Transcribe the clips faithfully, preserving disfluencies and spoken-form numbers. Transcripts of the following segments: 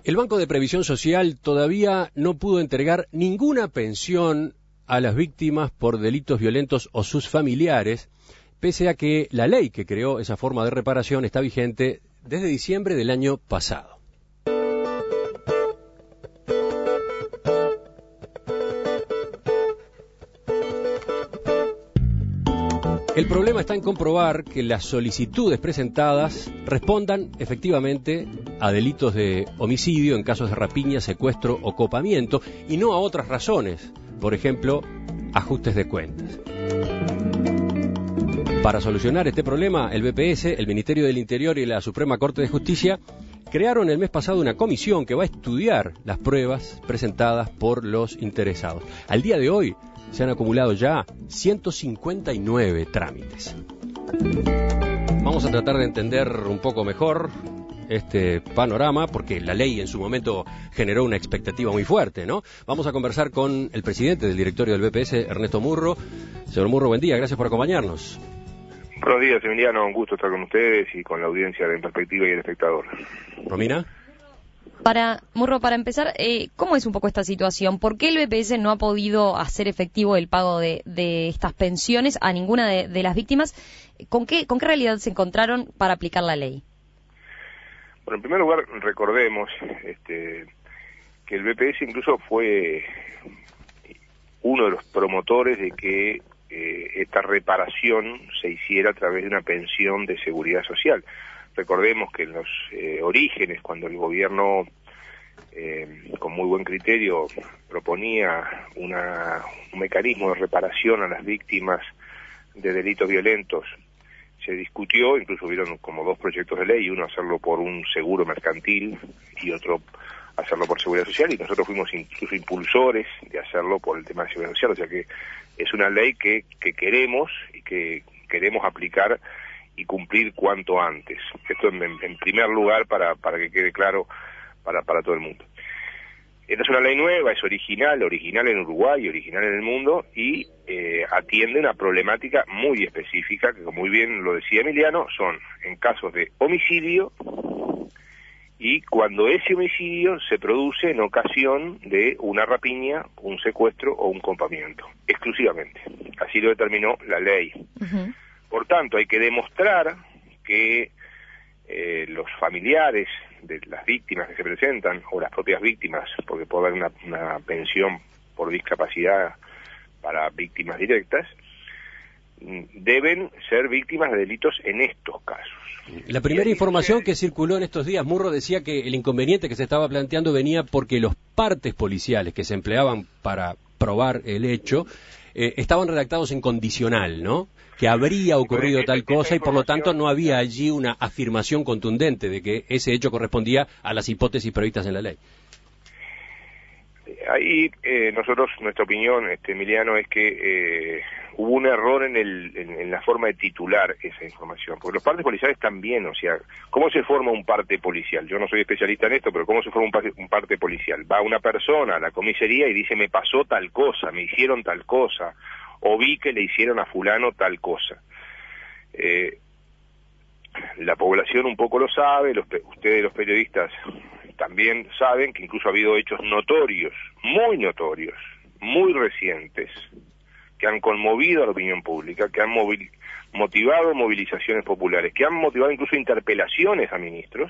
El Banco de Previsión Social todavía no pudo entregar ninguna pensión a las víctimas por delitos violentos o sus familiares, pese a que la ley que creó esa forma de reparación está vigente desde diciembre del año pasado. El problema está en comprobar que las solicitudes presentadas respondan efectivamente a delitos de homicidio en casos de rapiña, secuestro o copamiento y no a otras razones, por ejemplo, ajustes de cuentas. Para solucionar este problema, el B P S, el Ministerio del Interior y la Suprema Corte de Justicia crearon el mes pasado una comisión que va a estudiar las pruebas presentadas por los interesados. Al día de hoy se han acumulado ya ciento cincuenta y nueve trámites. Vamos a tratar de entender un poco mejor este panorama, porque la ley en su momento generó una expectativa muy fuerte, ¿no? Vamos a conversar con el presidente del directorio del B P S, Ernesto Murro. Señor Murro, buen día, gracias por acompañarnos. Buenos días, Emiliano, un gusto estar con ustedes y con la audiencia de En Perspectiva y el espectador. ¿Romina? Para, Murro, para empezar, eh, ¿cómo es un poco esta situación? ¿Por qué el B P S no ha podido hacer efectivo el pago de, de estas pensiones a ninguna de, de las víctimas? ¿Con qué, ¿Con qué realidad se encontraron para aplicar la ley? Bueno, en primer lugar, recordemos este, que el B P S incluso fue uno de los promotores de que eh, esta reparación se hiciera a través de una pensión de seguridad social. Recordemos que en los eh, orígenes, cuando el gobierno, eh, con muy buen criterio, proponía una, un mecanismo de reparación a las víctimas de delitos violentos, se discutió, incluso hubieron como dos proyectos de ley, uno hacerlo por un seguro mercantil y otro hacerlo por seguridad social, y nosotros fuimos incluso impulsores de hacerlo por el tema de seguridad social, o sea que es una ley que, que queremos y que queremos aplicar y cumplir cuanto antes. Esto en, en primer lugar para, para que quede claro para, para todo el mundo. Esta es una ley nueva, es original, original en Uruguay, original en el mundo, y eh, atiende una problemática muy específica, que como muy bien lo decía Emiliano, son en casos de homicidio y cuando ese homicidio se produce en ocasión de una rapiña, un secuestro o un copamiento, exclusivamente. Así lo determinó la ley. Uh-huh. Por tanto, hay que demostrar que eh, los familiares de las víctimas que se presentan, o las propias víctimas, porque puede haber una, una pensión por discapacidad para víctimas directas, deben ser víctimas de delitos en estos casos. La primera información que circuló en estos días, Murro, decía que el inconveniente que se estaba planteando venía porque los partes policiales que se empleaban para probar el hecho eh, estaban redactados en condicional, ¿no? Que habría ocurrido tal cosa y por lo tanto no había allí una afirmación contundente de que ese hecho correspondía a las hipótesis previstas en la ley. Ahí eh, nosotros, nuestra opinión, este, Emiliano, es que eh, hubo un error en, el, en, en la forma de titular esa información, porque los partes policiales también, o sea, ¿cómo se forma un parte policial? Yo no soy especialista en esto, pero ¿cómo se forma un parte, un parte policial? Va una persona a la comisaría y dice, me pasó tal cosa, me hicieron tal cosa, o vi que le hicieron a fulano tal cosa. Eh, la población un poco lo sabe, los, ustedes los periodistas también saben que incluso ha habido hechos notorios, muy notorios, muy recientes, que han conmovido a la opinión pública, que han movil, motivado movilizaciones populares, que han motivado incluso interpelaciones a ministros,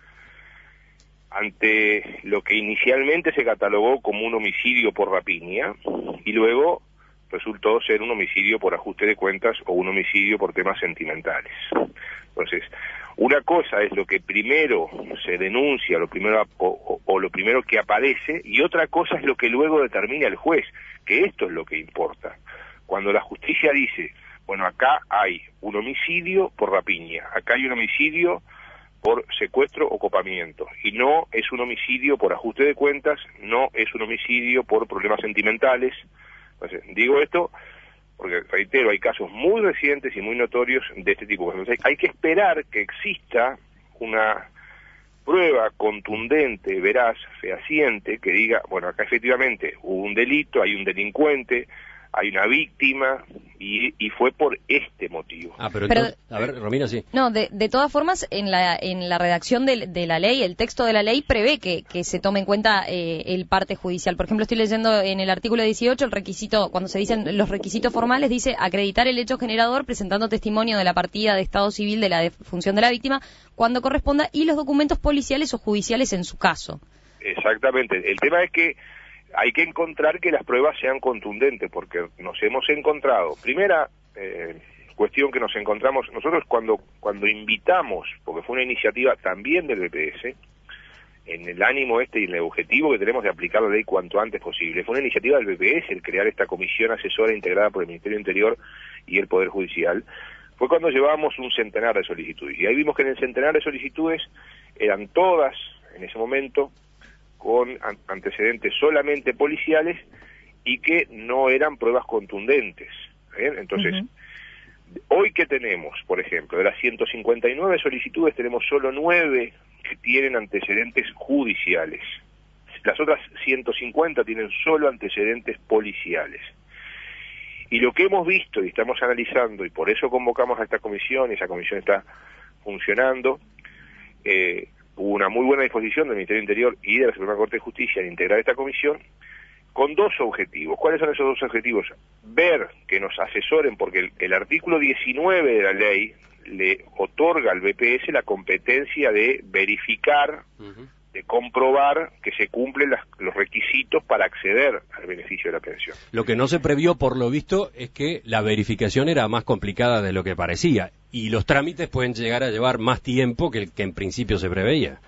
ante lo que inicialmente se catalogó como un homicidio por rapiña, y luego resultó ser un homicidio por ajuste de cuentas o un homicidio por temas sentimentales. Entonces, una cosa es lo que primero se denuncia, lo primero o, o lo primero que aparece, y otra cosa es lo que luego determina el juez, que esto es lo que importa. Cuando la justicia dice, bueno, acá hay un homicidio por rapiña, acá hay un homicidio por secuestro o copamiento, y no es un homicidio por ajuste de cuentas, no es un homicidio por problemas sentimentales. Entonces, digo esto porque, reitero, hay casos muy recientes y muy notorios de este tipo. Entonces, hay que esperar que exista una prueba contundente, veraz, fehaciente, que diga, bueno, acá efectivamente hubo un delito, hay un delincuente, hay una víctima, y, y fue por este motivo. Ah, pero, pero entonces, a ver, Romina, sí. No, de, de todas formas, en la, en la redacción de, de la ley, el texto de la ley prevé que, que se tome en cuenta eh, el parte judicial. Por ejemplo, estoy leyendo en el artículo dieciocho, el requisito, cuando se dicen los requisitos formales, dice acreditar el hecho generador presentando testimonio de la partida de estado civil de la defunción de la víctima cuando corresponda y los documentos policiales o judiciales en su caso. Exactamente. El tema es que hay que encontrar que las pruebas sean contundentes, porque nos hemos encontrado, primera eh, cuestión que nos encontramos, nosotros cuando cuando invitamos, porque fue una iniciativa también del B P S, en el ánimo este y en el objetivo que tenemos de aplicar la ley cuanto antes posible, fue una iniciativa del B P S el crear esta comisión asesora integrada por el Ministerio del Interior y el Poder Judicial, fue cuando llevábamos un centenar de solicitudes, y ahí vimos que en el centenar de solicitudes eran todas, en ese momento, con antecedentes solamente policiales y que no eran pruebas contundentes. ¿Bien? Entonces, uh-huh. Hoy que tenemos, por ejemplo, de las ciento cincuenta y nueve solicitudes, tenemos solo nueve que tienen antecedentes judiciales. Las otras ciento cincuenta tienen solo antecedentes policiales. Y lo que hemos visto y estamos analizando, y por eso convocamos a esta comisión, y esa comisión está funcionando, eh, hubo una muy buena disposición del Ministerio del Interior y de la Suprema Corte de Justicia en integrar esta comisión con dos objetivos. ¿Cuáles son esos dos objetivos? Ver que nos asesoren, porque el, el artículo diecinueve de la ley le otorga al B P S la competencia de verificar, uh-huh. de comprobar que se cumplen las, los requisitos para acceder al beneficio de la pensión. Lo que no se previó, por lo visto, es que la verificación era más complicada de lo que parecía. Y los trámites pueden llegar a llevar más tiempo que el que en principio se preveía.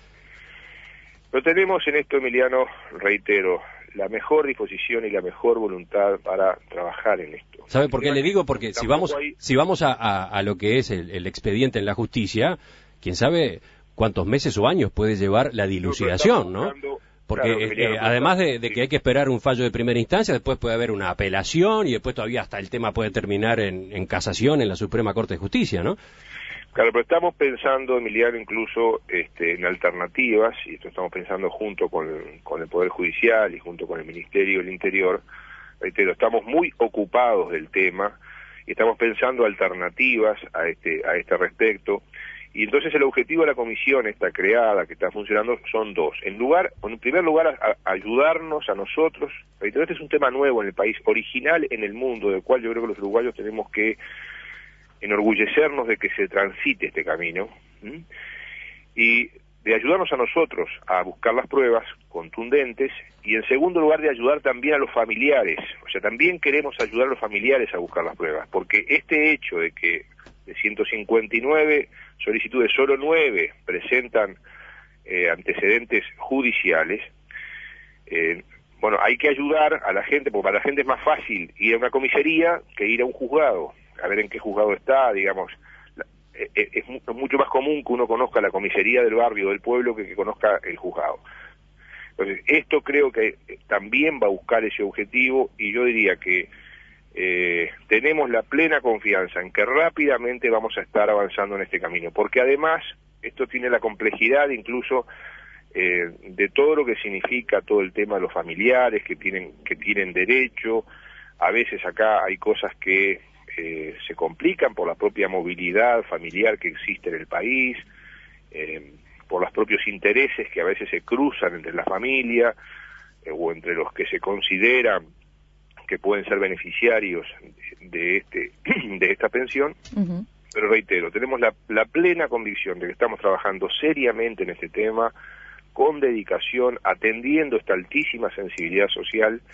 Pero tenemos en esto, Emiliano, reitero, la mejor disposición y la mejor voluntad para trabajar en esto. ¿Sabe por qué le digo? Porque si vamos hay... si vamos a, a, a lo que es el, el expediente en la justicia, quién sabe cuántos meses o años puede llevar la dilucidación, ¿no? Porque claro, eh, eh, además de, de que hay que esperar un fallo de primera instancia, después puede haber una apelación y después todavía hasta el tema puede terminar en, en casación en la Suprema Corte de Justicia, ¿no? Claro, pero estamos pensando, Emiliano, incluso este, en alternativas, y esto estamos pensando junto con el, con el Poder Judicial y junto con el Ministerio del Interior. Reitero, estamos muy ocupados del tema y estamos pensando alternativas a este, a este respecto. Y entonces el objetivo de la comisión esta creada, que está funcionando, son dos. En lugar, en primer lugar, a, a ayudarnos a nosotros. Reitero, este es un tema nuevo en el país, original en el mundo, del cual yo creo que los uruguayos tenemos que enorgullecernos de que se transite este camino, ¿sí? Y de ayudarnos a nosotros a buscar las pruebas contundentes, y en segundo lugar de ayudar también a los familiares. O sea, también queremos ayudar a los familiares a buscar las pruebas, porque este hecho de que de ciento cincuenta y nueve solicitudes, solo nueve presentan eh, antecedentes judiciales, eh, bueno, hay que ayudar a la gente, porque para la gente es más fácil ir a una comisaría que ir a un juzgado, a ver en qué juzgado está, digamos. Es mucho más común que uno conozca la comisaría del barrio, del pueblo, que que conozca el juzgado. Entonces, esto creo que también va a buscar ese objetivo, y yo diría que eh, tenemos la plena confianza en que rápidamente vamos a estar avanzando en este camino, porque además esto tiene la complejidad incluso eh, de todo lo que significa todo el tema de los familiares que tienen, que tienen derecho. A veces acá hay cosas que Eh, se complican por la propia movilidad familiar que existe en el país, eh, por los propios intereses que a veces se cruzan entre la familia eh, o entre los que se consideran que pueden ser beneficiarios de este de esta pensión. Uh-huh. Pero reitero, tenemos la, la plena convicción de que estamos trabajando seriamente en este tema, con dedicación, atendiendo esta altísima sensibilidad social.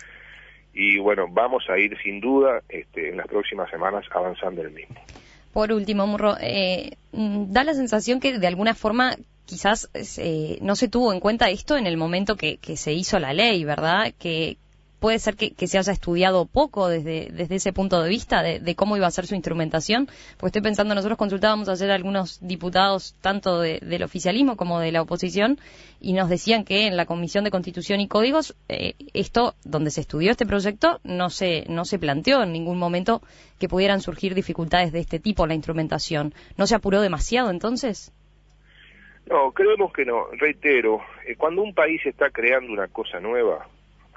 Y bueno, vamos a ir sin duda este, en las próximas semanas avanzando en el mismo. Por último, Murro, eh, da la sensación que de alguna forma quizás eh, no se tuvo en cuenta esto en el momento que, que se hizo la ley, ¿verdad? Que puede ser que, que se haya estudiado poco desde, desde ese punto de vista de, de cómo iba a ser su instrumentación, porque estoy pensando, nosotros consultábamos ayer a algunos diputados tanto de, del oficialismo como de la oposición y nos decían que en la Comisión de Constitución y Códigos eh, esto, donde se estudió este proyecto, no se, no se planteó en ningún momento que pudieran surgir dificultades de este tipo en la instrumentación. ¿No se apuró demasiado entonces? No, creemos que no. Reitero, eh, cuando un país está creando una cosa nueva,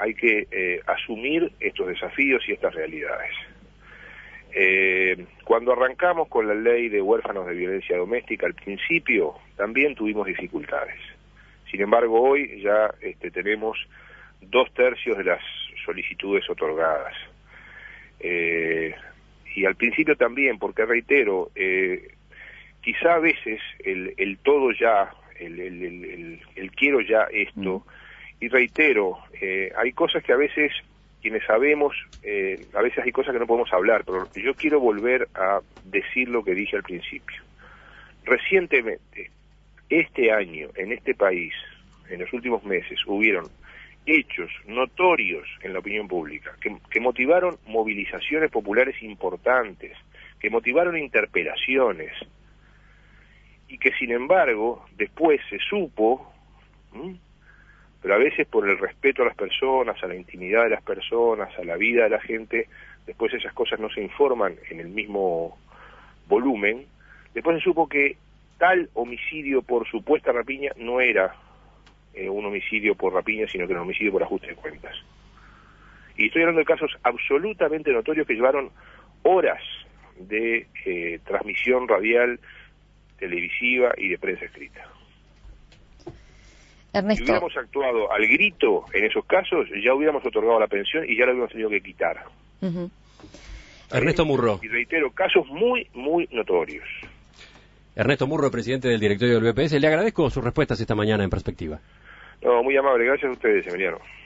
hay que eh, asumir estos desafíos y estas realidades. Eh, cuando arrancamos con la ley de huérfanos de violencia doméstica, al principio también tuvimos dificultades. Sin embargo, hoy ya este, tenemos dos tercios de las solicitudes otorgadas. Eh, y al principio también, porque reitero, eh, quizá a veces el, el todo ya, el, el, el, el, el quiero ya esto, mm. y reitero, eh, hay cosas que a veces, quienes sabemos, eh, a veces hay cosas que no podemos hablar, pero yo quiero volver a decir lo que dije al principio. Recientemente, este año, en este país, en los últimos meses, hubieron hechos notorios en la opinión pública que, que motivaron movilizaciones populares importantes, que motivaron interpelaciones, y que sin embargo después se supo, ¿m? pero a veces por el respeto a las personas, a la intimidad de las personas, a la vida de la gente, después esas cosas no se informan en el mismo volumen. Después se supo que tal homicidio por supuesta rapiña no era eh, un homicidio por rapiña, sino que era un homicidio por ajuste de cuentas. Y estoy hablando de casos absolutamente notorios que llevaron horas de eh, transmisión radial, televisiva y de prensa escrita. Ernesto. Si hubiéramos actuado al grito en esos casos, ya hubiéramos otorgado la pensión y ya lo hubiéramos tenido que quitar. Uh-huh. Ernesto Murro. Y reitero, casos muy, muy notorios. Ernesto Murro, presidente del directorio del B P S, le agradezco sus respuestas esta mañana en Perspectiva. No, muy amable, gracias a ustedes, Emiliano.